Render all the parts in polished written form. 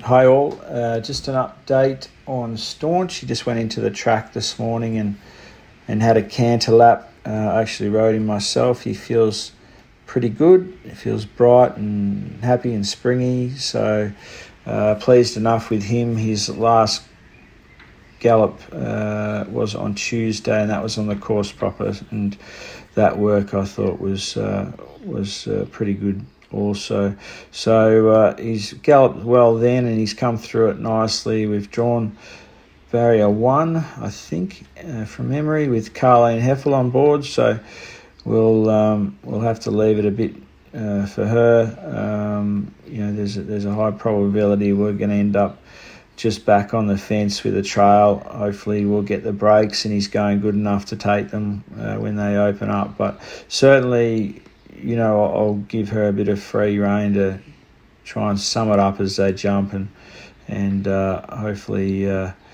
Hi all, just an update on Staunch. He just went into the track this morning and had a canter lap. I actually rode him myself. He feels pretty good. He feels bright and happy and springy. So pleased enough with him. His last gallop was on Tuesday, and that was on the course proper. And that work I thought was pretty good also. So he's galloped well then, and he's come through it nicely. We've drawn barrier 1, I think, from memory, with Carleen Heffel on board. So we'll have to leave it a bit for her. There's a high probability we're going to end up just back on the fence with a trail. Hopefully we'll get the breaks and he's going good enough to take them when they open up. But certainly, I'll give her a bit of free rein to try and sum it up as they jump, and hopefully,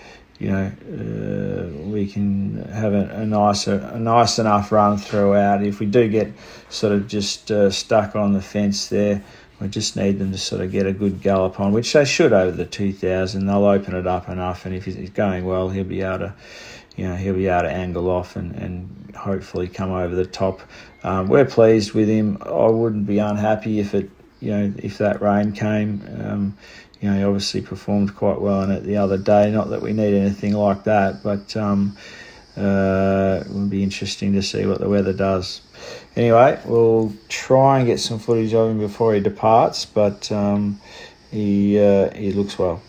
we can have a nice enough run throughout. If we do get sort of just stuck on the fence there, we just need them to sort of get a good gallop on, which they should over the 2000. They'll open it up enough, and if he's going well, he'll be able to angle off and hopefully come over the top. We're pleased with him. I wouldn't be unhappy if that rain came. He obviously performed quite well in it the other day. Not that we need anything like that, but it would be interesting to see what the weather does. Anyway, we'll try and get some footage of him before he departs, but he looks well.